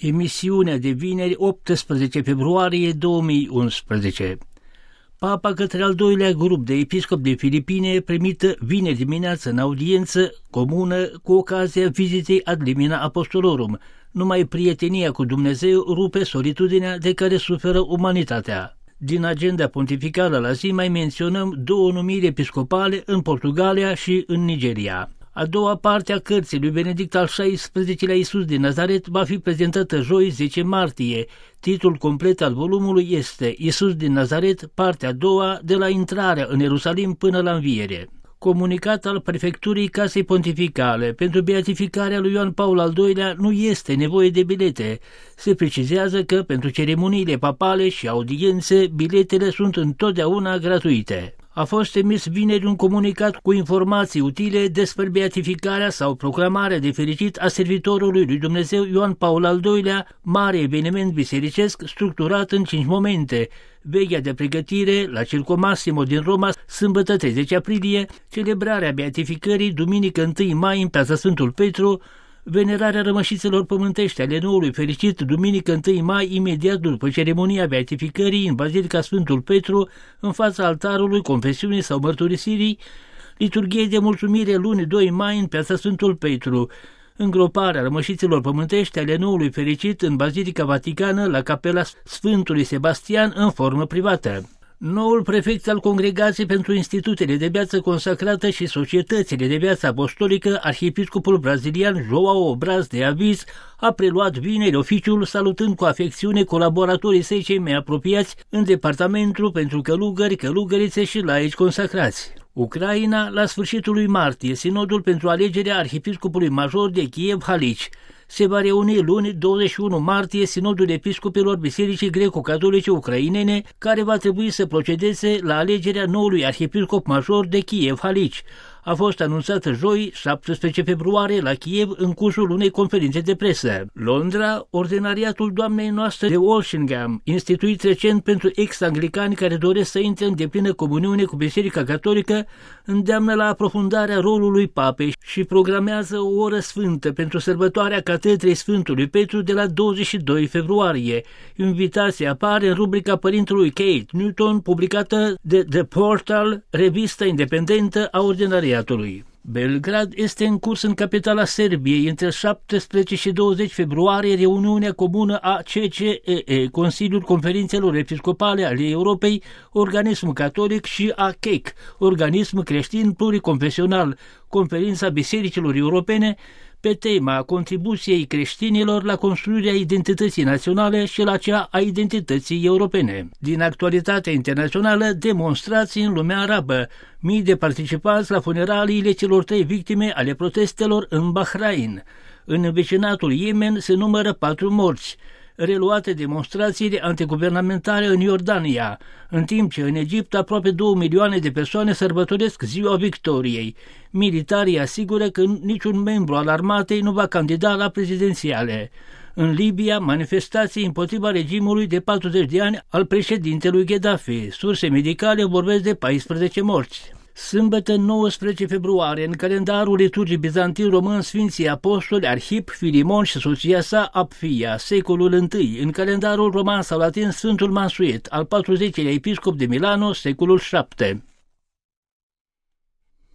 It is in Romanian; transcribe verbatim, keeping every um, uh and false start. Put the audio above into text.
Emisiunea de vineri, optsprezece februarie două mii unsprezece. Papa către al doilea grup de episcopi de Filipine, primită vineri dimineață în audiență comună cu ocazia vizitei ad limina apostolorum. Numai prietenia cu Dumnezeu rupe solitudinea de care suferă umanitatea. Din agenda pontificală la zi mai menționăm două numiri episcopale în Portugalia și în Nigeria. A doua parte a cărții lui Benedict al șaisprezecelea Iisus din Nazaret va fi prezentată joi zece martie. Titlul complet al volumului este Iisus din Nazaret, partea a doua, de la intrarea în Ierusalim până la înviere. Comunicat al Prefecturii Casei Pontificale pentru beatificarea lui Ioan Paul al doilea nu este nevoie de bilete. Se precizează că pentru ceremoniile papale și audiențe biletele sunt întotdeauna gratuite. A fost emis vineri un comunicat cu informații utile despre beatificarea sau proclamarea de fericit a servitorului lui Dumnezeu Ioan Paul al doilea, mare eveniment bisericesc structurat în cinci momente: vechea de pregătire la Circo Massimo din Roma, sâmbătă treizeci aprilie, celebrarea beatificării duminică întâi mai în Piața Sfântul Petru, venerarea rămășițelor pământești ale noului fericit duminică întâi mai, imediat după ceremonia beatificării în Bazilica Sfântul Petru, în fața altarului confesiunii sau mărturisirii, liturghie de mulțumire luni doi mai în Piața Sfântul Petru, îngroparea rămășițelor pământești ale noului fericit în Bazilica Vaticană la Capela Sfântului Sebastian în formă privată. Noul prefect al Congregației pentru Institutele de Viață Consacrată și Societățile de Viață Apostolică, arhiepiscopul brazilian João Braz de Aviz, a preluat vineri oficiul, salutând cu afecțiune colaboratorii săi cei mai apropiați în Departamentul pentru Călugări, Călugărițe și laici consacrați. Ucraina, la sfârșitul lui martie, Sinodul pentru alegerea arhiepiscopului major de Kiev Halici. Se va reuni luni, douăzeci și unu martie, Sinodul Episcopilor Bisericii Greco-Catolice Ucrainene, care va trebui să procedeze la alegerea noului arhiepiscop major de Kiev Halici. A fost anunțată joi, șaptesprezece februarie, la Kiev, în cursul unei conferințe de presă. Londra, Ordinariatul Doamnei Noastre de Walsingham, instituit recent pentru ex-anglicani care doresc să intre în deplină comuniune cu Biserica Catolică, îndeamnă la aprofundarea rolului papei și programează o oră sfântă pentru sărbătoarea Catedrei Sfântului Petru de la douăzeci și doi februarie. Invitația apare în rubrica părintelui Kate Newton, publicată de The Portal, revista independentă a Ordinariatului. Belgrad este în curs în capitala Serbiei între șaptesprezece și douăzeci februarie reuniunea comună a C C E E, Consiliul Conferințelor Episcopale ale Europei, organism catolic, și a C E C, organism creștin pluriconfesional, Conferința Bisericilor Europene, pe tema contribuției creștinilor la construirea identității naționale și la cea a identității europene. Din actualitatea internațională, demonstrații în lumea arabă. Mii de participanți la funeraliile celor trei victime ale protestelor în Bahrain. În vecinatul Yemen se numără patru morți. Reluate demonstrațiile antiguvernamentale în Iordania, în timp ce în Egipt aproape două milioane de persoane sărbătoresc Ziua Victoriei. Militarii asigură că niciun membru al armatei nu va candida la prezidențiale. În Libia, manifestații împotriva regimului de patruzeci de ani al președintelui Gheddafi. Surse medicale vorbesc de paisprezece morți. Sâmbătă nouăsprezece februarie, în calendarul liturgic bizantin român, Sfinții Apostoli Arhip, Filimon și soția sa Apfia, secolul întâi, în calendarul roman sau latin Sfântul Mansuet, al patruzecilea episcop de Milano, secolul șapte.